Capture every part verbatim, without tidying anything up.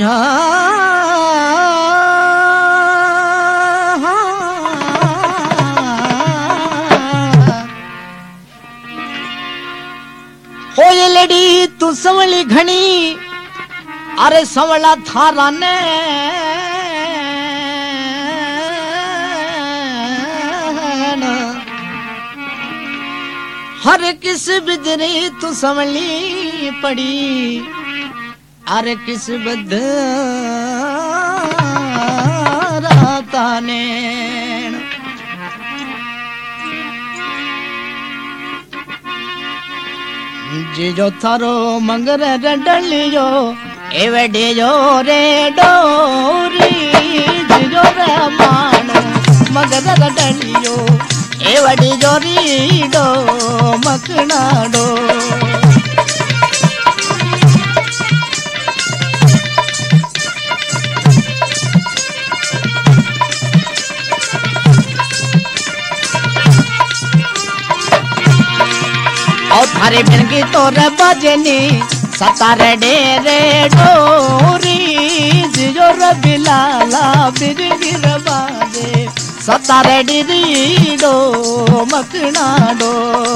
होए लड़ी तू संवली घनी अरे संवला थारा ने हर किस बिजरी तू संवली पड़ी अरे किस बद राताने जिजो थारो मंगर डलियो एवडियो रे डोरी जिजो रे मान मंगर डलियो एवडियो री डो मकना डो और थारे बिनगी तोर बजनी सतारे डेरे डोरी जियो रबिलाला बिरगी बाजे सतारे डिरी डो मकना डो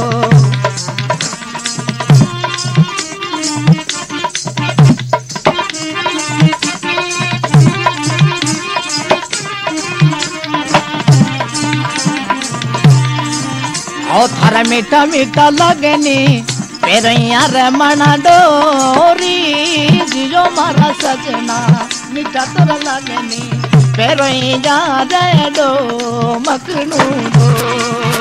और थारा मीठा मीठा लगनी पेरैया रमणा डोरी जियो मारा सजना मीठा तोरा लगनी पेरैया रे डो मकनू डो